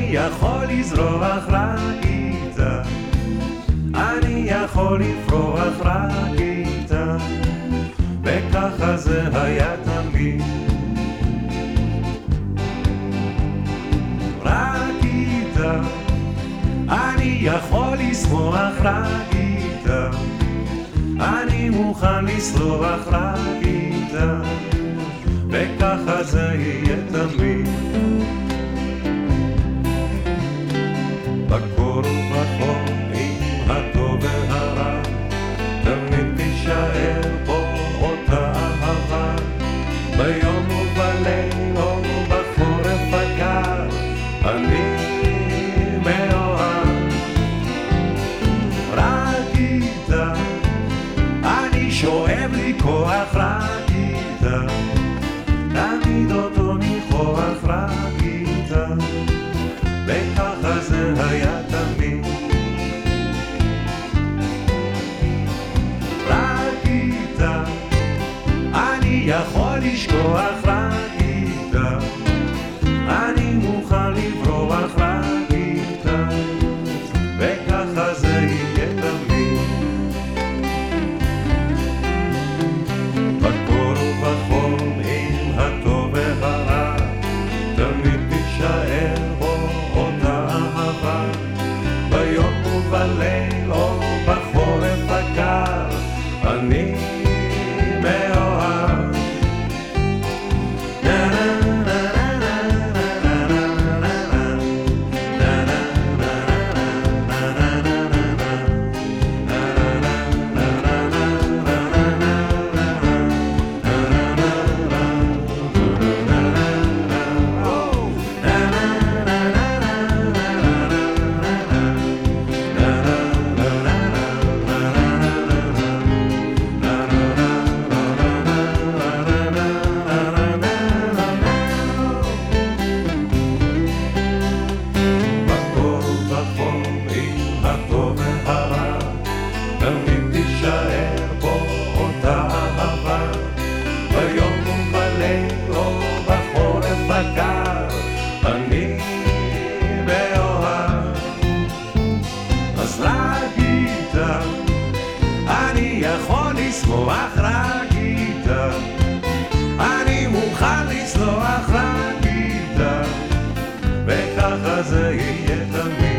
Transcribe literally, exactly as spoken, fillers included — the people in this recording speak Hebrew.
יכול לזרוח רק איתה, אני יכול לפרוח רק איתה, וככה זה היה תמיד. רק איתה, אני יכול לשמוח רק איתה, אני מוכן לסלוח רק איתה, וככה זה יהיה תמיד. בקור ובחום עם הטוב והרע, תמיד תישאר פה אותה אהבה, ביום ובליל או בחורף הקר, אני מאוהב. רק איתה, אני שואב לי כוח רק איתה, תמיד אותו ניחוח רק איתה, וככה זה היה תמיד. רק איתה, אני יכול לשכוח רק איתה, אני מוכן לברוח רק איתה, וככה זה יהיה תמיד. בקור ובחום עם הטוב והרע, תמיד תישאר בו אותה אהבה, ביום ובליל או בחורף הקר, אני מאוהב. תמיד תישאר פה אותה אהבה, ביום ובליל או בחורף הקר, אני מאוהב. אז רק איתה, אני יכול לשמוח רק איתה, אני מוכן לסלוח רק איתה, וככה זה יהיה תמיד.